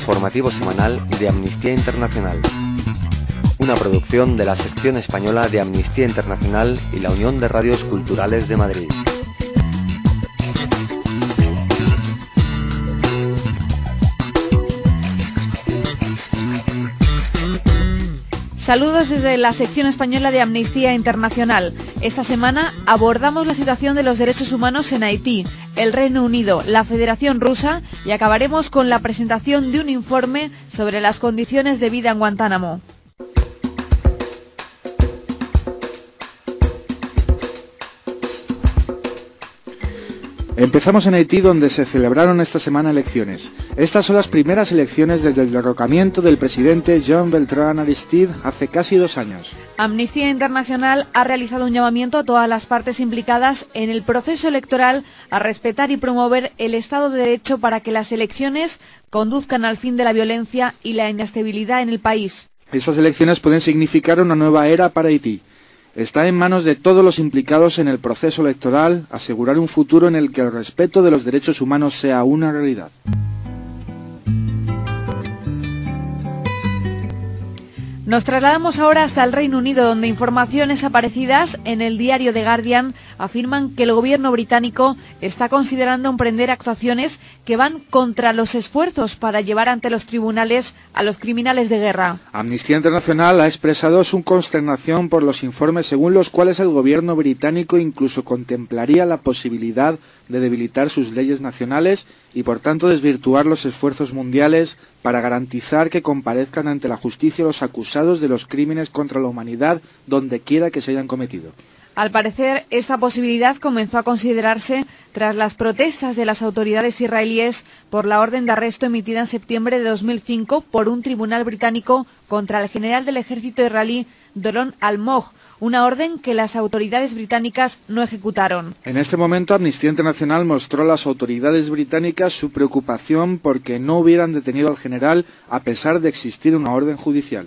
informativo semanal de Amnistía Internacional. Una producción de la sección española de Amnistía Internacional y la Unión de Radios Culturales de Madrid. Saludos desde la sección española de Amnistía Internacional. Esta semana abordamos la situación de los derechos humanos en Haití, el Reino Unido, la Federación Rusa y acabaremos con la presentación de un informe sobre las condiciones de vida en Guantánamo. Empezamos en Haití, donde se celebraron esta semana elecciones. Estas son las primeras elecciones desde el derrocamiento del presidente Jean Bertrand Aristide hace casi 2 años. Amnistía Internacional ha realizado un llamamiento a todas las partes implicadas en el proceso electoral a respetar y promover el Estado de Derecho para que las elecciones conduzcan al fin de la violencia y la inestabilidad en el país. Estas elecciones pueden significar una nueva era para Haití. Está en manos de todos los implicados en el proceso electoral asegurar un futuro en el que el respeto de los derechos humanos sea una realidad. Nos trasladamos ahora hasta el Reino Unido, donde informaciones aparecidas en el diario The Guardian afirman que el gobierno británico está considerando emprender actuaciones que van contra los esfuerzos para llevar ante los tribunales a los criminales de guerra. Amnistía Internacional ha expresado su consternación por los informes según los cuales el gobierno británico incluso contemplaría la posibilidad de debilitar sus leyes nacionales y por tanto desvirtuar los esfuerzos mundiales para garantizar que comparezcan ante la justicia los acusados de los crímenes contra la humanidad donde quiera que se hayan cometido. Al parecer, esta posibilidad comenzó a considerarse tras las protestas de las autoridades israelíes por la orden de arresto emitida en septiembre de 2005 por un tribunal británico contra el general del ejército israelí Doron Almog, una orden que las autoridades británicas no ejecutaron. En este momento, Amnistía Internacional mostró a las autoridades británicas su preocupación porque no hubieran detenido al general a pesar de existir una orden judicial.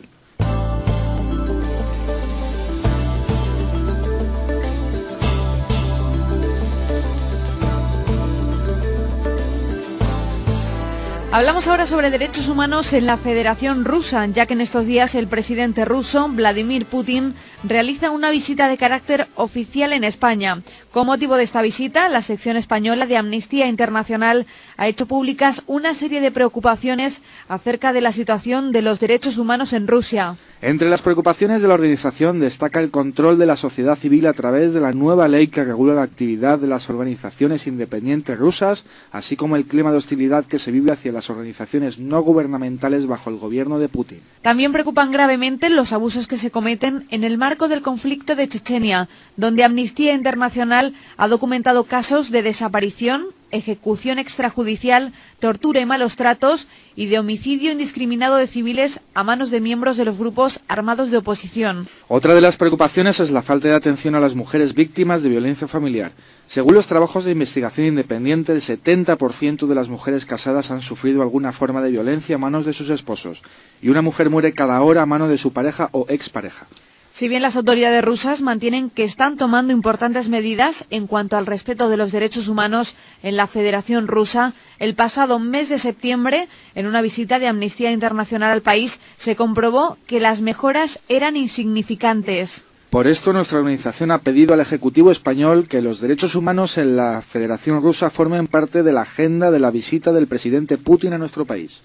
Hablamos ahora sobre derechos humanos en la Federación Rusa, ya que en estos días el presidente ruso, Vladimir Putin, realiza una visita de carácter oficial en España. Con motivo de esta visita, la sección española de Amnistía Internacional ha hecho públicas una serie de preocupaciones acerca de la situación de los derechos humanos en Rusia. Entre las preocupaciones de la organización destaca el control de la sociedad civil a través de la nueva ley que regula la actividad de las organizaciones independientes rusas, así como el clima de hostilidad que se vive hacia las organizaciones no gubernamentales bajo el gobierno de Putin. También preocupan gravemente los abusos que se cometen en el marco del conflicto de Chechenia, donde Amnistía Internacional ha documentado casos de desaparición, ejecución extrajudicial, tortura y malos tratos y de homicidio indiscriminado de civiles a manos de miembros de los grupos armados de oposición. Otra de las preocupaciones es la falta de atención a las mujeres víctimas de violencia familiar. Según los trabajos de investigación independiente, el 70% de las mujeres casadas han sufrido alguna forma de violencia a manos de sus esposos, y una mujer muere cada hora a mano de su pareja o expareja. Si bien las autoridades rusas mantienen que están tomando importantes medidas en cuanto al respeto de los derechos humanos en la Federación Rusa, el pasado mes de septiembre, en una visita de Amnistía Internacional al país, se comprobó que las mejoras eran insignificantes. Por esto, nuestra organización ha pedido al Ejecutivo español que los derechos humanos en la Federación Rusa formen parte de la agenda de la visita del presidente Putin a nuestro país.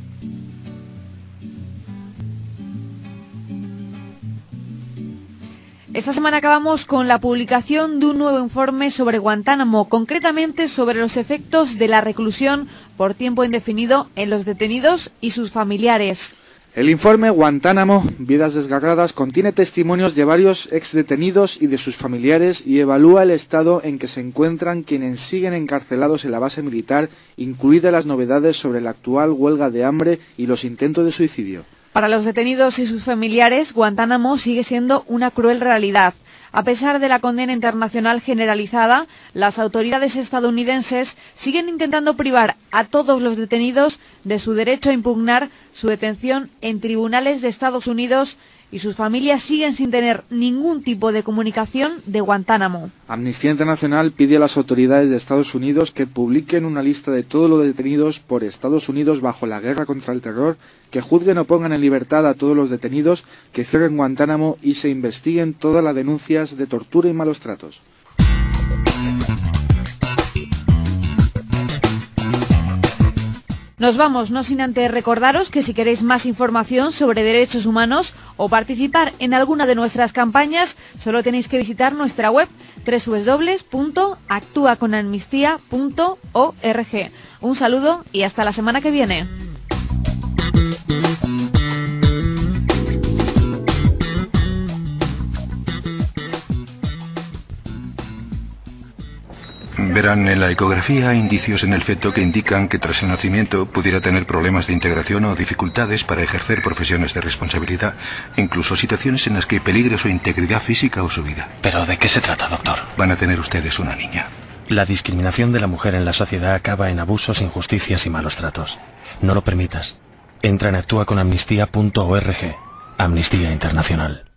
Esta semana acabamos con la publicación de un nuevo informe sobre Guantánamo, concretamente sobre los efectos de la reclusión por tiempo indefinido en los detenidos y sus familiares. El informe Guantánamo, Vidas desgarradas, contiene testimonios de varios exdetenidos y de sus familiares y evalúa el estado en que se encuentran quienes siguen encarcelados en la base militar, incluidas las novedades sobre la actual huelga de hambre y los intentos de suicidio. Para los detenidos y sus familiares, Guantánamo sigue siendo una cruel realidad. A pesar de la condena internacional generalizada, las autoridades estadounidenses siguen intentando privar a todos los detenidos de su derecho a impugnar su detención en tribunales de Estados Unidos y sus familias siguen sin tener ningún tipo de comunicación de Guantánamo. Amnistía Internacional pide a las autoridades de Estados Unidos que publiquen una lista de todos los detenidos por Estados Unidos bajo la guerra contra el terror, que juzguen o pongan en libertad a todos los detenidos, que cierren Guantánamo y se investiguen todas las denuncias de tortura y malos tratos. Nos vamos, no sin antes recordaros que si queréis más información sobre derechos humanos o participar en alguna de nuestras campañas, solo tenéis que visitar nuestra web www.actuaconamnistía.org. Un saludo y hasta la semana que viene. Verán, en la ecografía hay indicios en el feto que indican que tras el nacimiento pudiera tener problemas de integración o dificultades para ejercer profesiones de responsabilidad, incluso situaciones en las que peligre su integridad física o su vida. ¿Pero de qué se trata, doctor? Van a tener ustedes una niña. La discriminación de la mujer en la sociedad acaba en abusos, injusticias y malos tratos. No lo permitas. Entra en actuaconamnistía.org. Amnistía Internacional.